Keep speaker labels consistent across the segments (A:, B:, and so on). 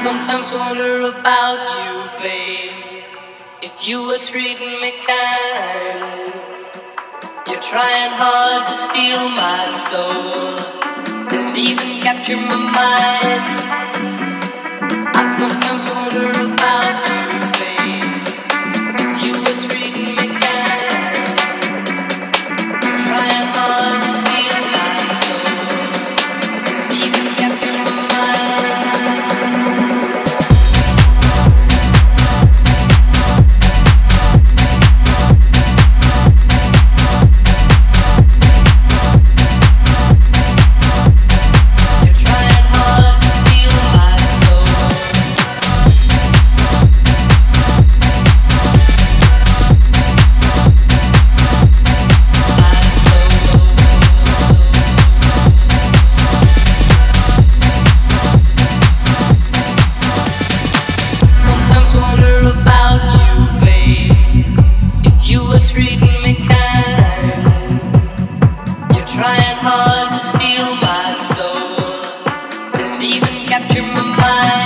A: sometimes wonder about you, babe. If you were treating me kind, you're trying hard to steal my soul and even capture my mind. I sometimes wonder about you, babe. If you were treating me kind, you're trying hard to steal my soul and even capture my mind. Treating me kind, you're trying hard to steal my soul and even capture my mind.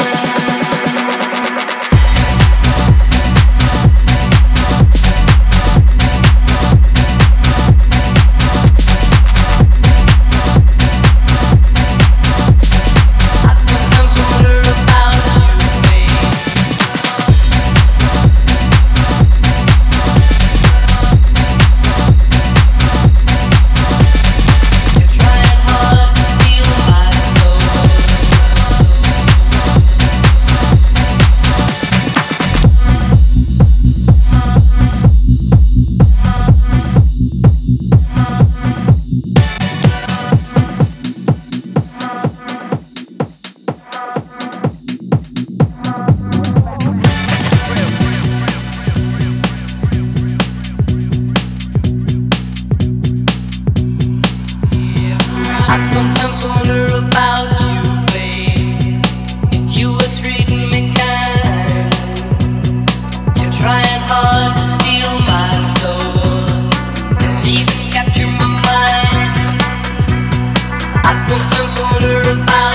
A: I sometimes wonder about you, babe. If you were treating me kind, you're trying hard to steal my soul and even capture my mind. I sometimes wonder about